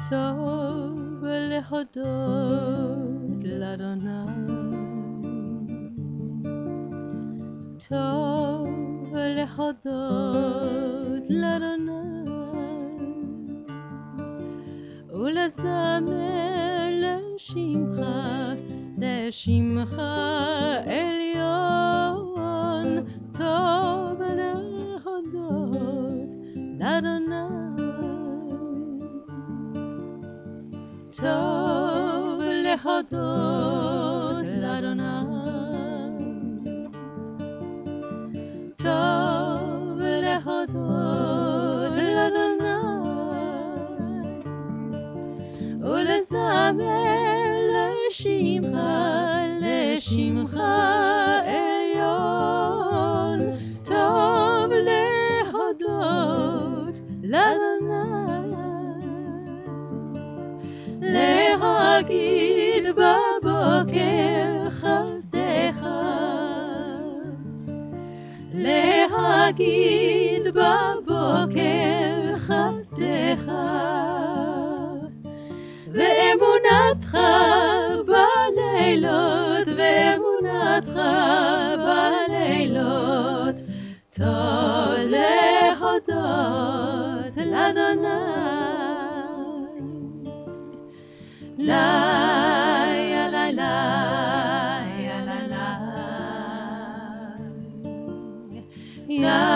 טוב להודות לאדוני, טוב להודות לאדוני, ולזמר לשמך, לשמך עליון, טוב להודות לאדוני, טוב להודות לאדוני, טוב להודות לאדוני, ולזמר לשמך, לשמך עליון, טוב להודות לאדוני, להגיד בבוקר חסדך, להגיד בבוקר חסדך, ואמונתך בלילות, ואמונתך בלילות, טוב להודות לאדוני. לילה לילה לילה לילה